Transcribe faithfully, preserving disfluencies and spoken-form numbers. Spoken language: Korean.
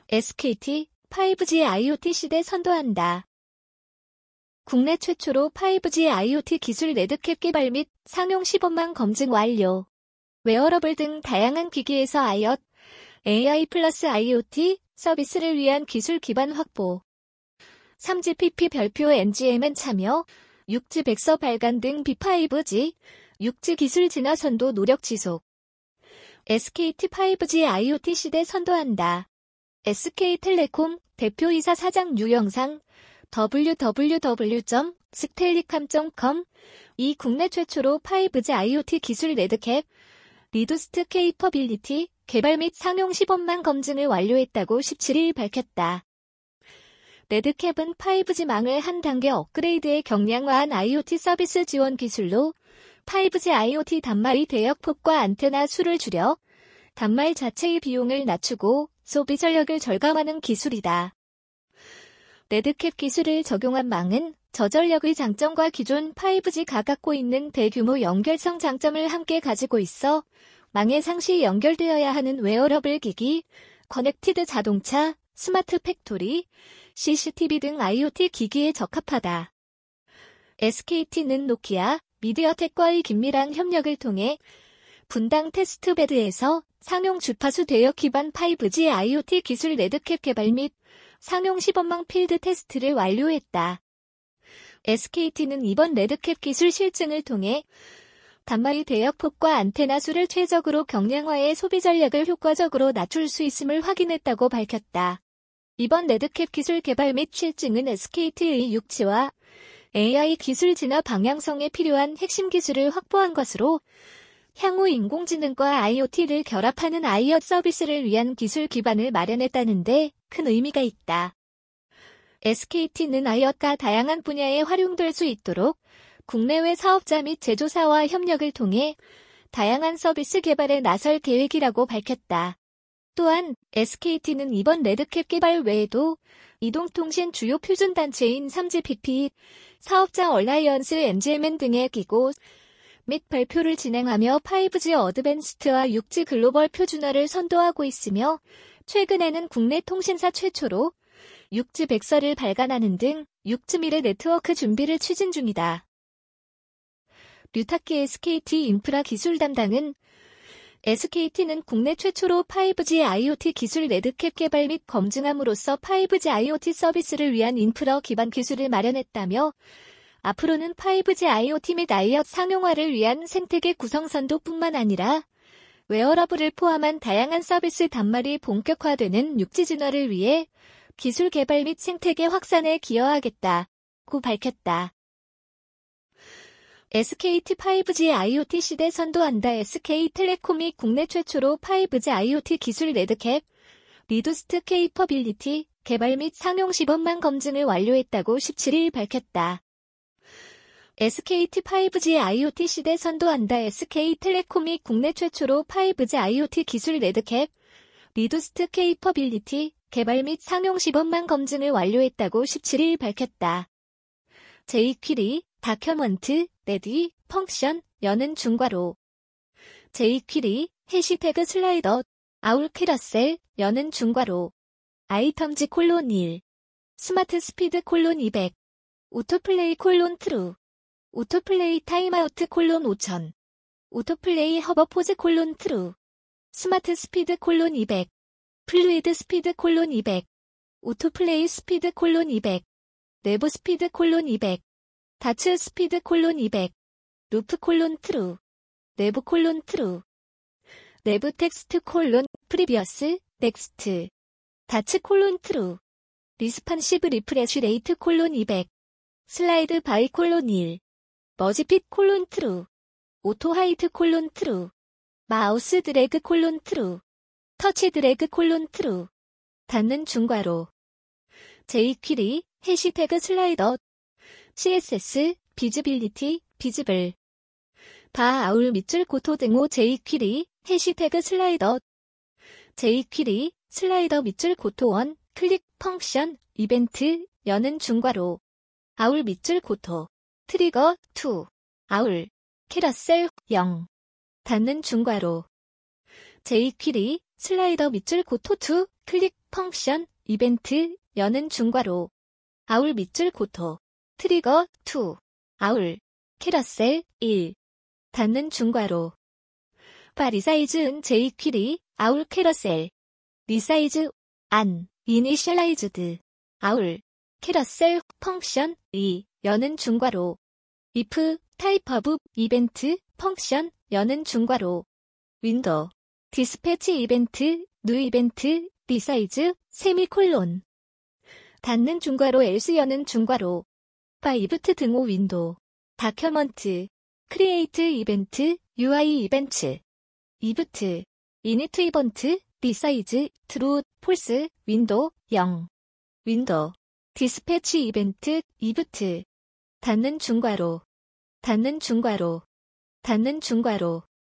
에스케이티 파이브지 아이오티 시대 선도한다. 국내 최초로 파이브지 아이오티 기술 레드캡 개발 및 상용 시범만 검증 완료. 웨어러블 등 다양한 기기에서 아이엇, 에이아이 플러스 아이오티 서비스를 위한 기술 기반 확보. 삼지 피피 별표 엔지엠엔 참여, 육지 백서 발간 등 비 파이브지, 육지 기술 진화 선도 노력 지속. 에스케이티 파이브지 아이오티 시대 선도한다. 에스케이텔레콤 대표이사 사장 유영상 더블유 더블유 더블유 점 스텔리캄 점 컴 이 국내 최초로 파이브지 아이오티 기술 레드캡, 리두스트 케이퍼빌리티 개발 및 상용 시범만 검증을 완료했다고 십칠일 밝혔다. 레드캡은 파이브지망을 한 단계 업그레이드에 경량화한 아이오티 서비스 지원 기술로 파이브지 아이오티 단말의 대역폭과 안테나 수를 줄여 단말 자체의 비용을 낮추고 소비 전력을 절감하는 기술이다. 레드캡 기술을 적용한 망은 저전력의 장점과 기존 파이브지가 갖고 있는 대규모 연결성 장점을 함께 가지고 있어 망에 상시 연결되어야 하는 웨어러블 기기, 커넥티드 자동차, 스마트 팩토리, 씨씨티비 등 아이오티 기기에 적합하다. 에스케이티는 노키아, 미디어텍과의 긴밀한 협력을 통해 분당 테스트베드에서 상용 주파수 대역 기반 파이브지 아이오티 기술 레드캡 개발 및 상용 시범망 필드 테스트를 완료했다. 에스케이티는 이번 레드캡 기술 실증을 통해 단말의 대역폭과 안테나 수를 최적으로 경량화해 소비 전력을 효과적으로 낮출 수 있음을 확인했다고 밝혔다. 이번 레드캡 기술 개발 및 실증은 에스케이티의 육지와 에이아이 기술 진화 방향성에 필요한 핵심 기술을 확보한 것으로 향후 인공지능과 아이오티를 결합하는 아이엇 서비스를 위한 기술 기반을 마련했다는 데 큰 의미가 있다. 에스케이티는 아이엇가 다양한 분야에 활용될 수 있도록 국내외 사업자 및 제조사와 협력을 통해 다양한 서비스 개발에 나설 계획이라고 밝혔다. 또한 에스케이티는 이번 레드캡 개발 외에도 이동통신 주요 표준단체인 삼지 피피, 사업자 얼라이언스 엔지엠엔 등의 기고 및 발표를 진행하며 파이브지 어드밴스트와 육지 글로벌 표준화를 선도하고 있으며 최근에는 국내 통신사 최초로 육지 백서를 발간하는 등 육지 미래 네트워크 준비를 추진 중이다. 류타키 에스케이티 인프라 기술 담당은 에스케이티는 국내 최초로 파이브지 아이오티 기술 레드캡 개발 및 검증함으로써 파이브지 아이오티 서비스를 위한 인프라 기반 기술을 마련했다며 앞으로는 파이브지 아이오티 및 아이엇 상용화를 위한 생태계 구성선도뿐만 아니라 웨어러블을 포함한 다양한 서비스 단말이 본격화되는 육지 진화를 위해 기술 개발 및 생태계 확산에 기여하겠다고 밝혔다. 에스케이티 파이브지 아이오티 시대 선도한다. 에스케이텔레콤이 국내 최초로 파이브지 아이오티 기술 레드캡, 리두스트 케이퍼빌리티 개발 및 상용 시범만 검증을 완료했다고 십칠일 밝혔다. 에스케이티 파이브지 아이오티 시대 선도한다. 에스케이텔레콤이 국내 최초로 파이브지 아이오티 기술 레드캡, 리두스트 케이퍼빌리티 개발 및 상용 시범만 검증을 완료했다고 십칠일 밝혔다. 제이퀴리, 다큐먼트, 레디, 펑션, 여는 중괄호. 제이퀴리, 해시태그 슬라이더, 아울 캐러셀, 여는 중괄호. 아이텀즈 콜론 일. 스마트 스피드 콜론 이백. 오토플레이 콜론 트루. 오토플레이 타임아우트 콜론 오천. 오토플레이 허버 포즈 콜론 트루. 스마트 스피드 콜론 이백. 플루이드 스피드 콜론 이백. 오토플레이 스피드 콜론 이백. 내부 스피드 콜론 이백. 다츠 스피드 콜론 이백. 루프 콜론 트루. 내부 콜론 트루. 내부 텍스트 콜론 프리비어스 넥스트. 다츠 콜론 트루. 리스판시브 리프레시 레이트 콜론 이백. 슬라이드 바이 콜론 일. 머지핏 콜론 트루. 오토 하이트 콜론 트루. 마우스 드래그 콜론 트루. 터치 드래그 콜론 트루. 닫는 중괄호. 제이퀴리, 해시태그 슬라이더. 씨에스에스, 비즈빌리티, 비즈블. 바 아울 밑줄 고토 등호 제이퀴리, 해시태그 슬라이더. 제이퀴리, 슬라이더 밑줄 고토 원, 클릭, 펑션, 이벤트, 여는 중괄호. 아울 밑줄 고토. 트리거, 이. 아울. 캐러셀, 영. 닫는 중괄호. 제이퀴리, 슬라이더 밑줄 고토 이, 클릭 펑션 이벤트 여는 중괄호 아울 밑줄 고토 트리거 이 아울 캐러셀 일 닫는 중괄호 바 리사이즈 은 제이 퀴리 아울 캐러셀 리사이즈 안 이니셜라이즈드 아울 캐러셀 펑션 이 여는 중괄호 if 타입 오브 이벤트 펑션 여는 중괄호 윈도우 디스패치 이벤트 뉴 이벤트 리사이즈 세미콜론 닫는 중괄호 else 여는 중괄호 파이브트 등호 윈도우 다큐먼트 크리에이트 이벤트 유아이 이벤트 이브트 이니트 이벤트 리사이즈 트루 폴스 윈도우 영 윈도우 디스패치 이벤트 이브트 닫는 중괄호 닫는 중괄호 닫는 중괄호